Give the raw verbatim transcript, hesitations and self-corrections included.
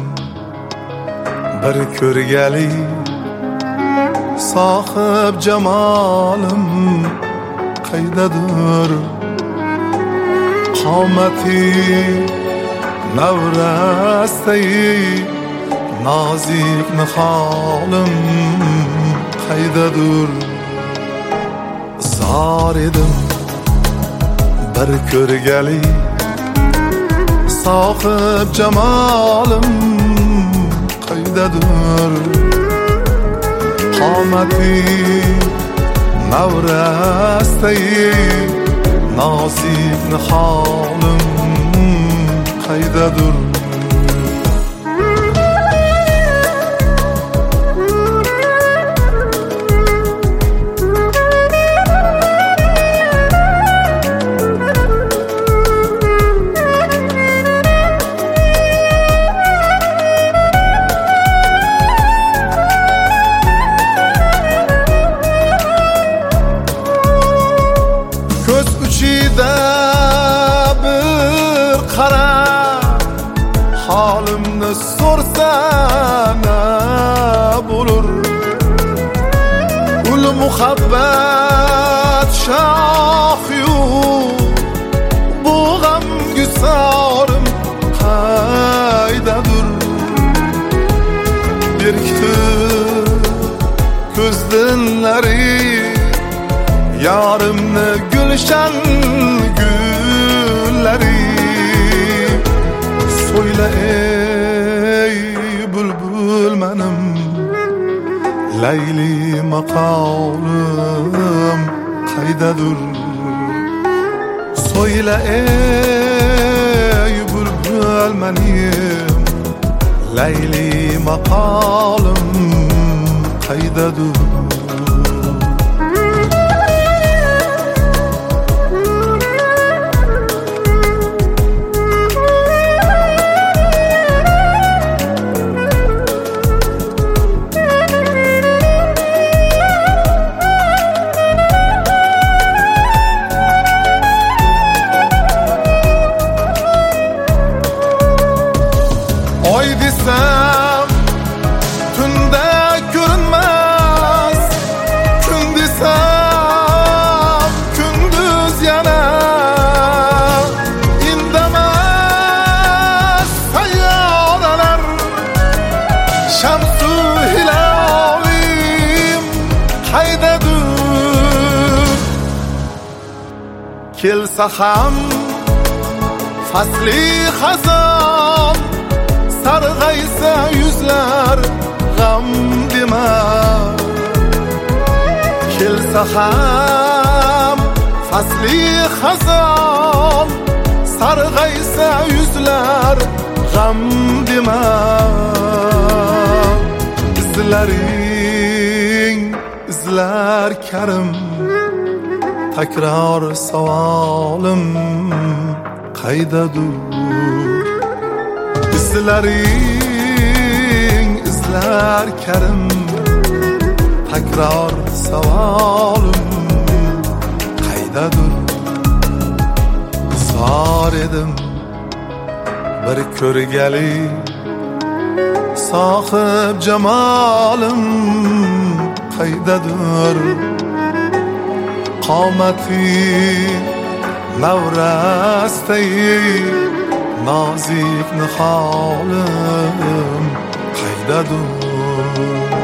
bir ko'rgali sohib jamolim qaydadir qomati navrastay nozik niholim qaydadir zor edim bir ko'rgali sohib jamolim qaydadir qomati navrastay nozik niholim qaydadir halimni so'rsa ne bulur ul muhabbat shohiyu bu g'am gusarim qaydadir berkitdi ko'z dinlari yarimni gulshan gullari So'yla ey bulbul menim Layli maqolim qaydadir So'yla ey bulbul menim Layli maqolim qaydadir Oy desem tunda görünmez, gün desem gündüz yana indemez sayyalar şamsu hilalim haydadır kelsa ham fasli hazan sarg'aysa yuzlar g'am dema kelsa ham fasli xazon sarg'aysa yuzlar g'am dema izlaring izlar karim takror savolim qaydadir izlaring izlar karim takror savolim qaydadir zor edim bir ko'rgali sohib jamolim qaydadir qomati navrastay nozik niholim qaydadir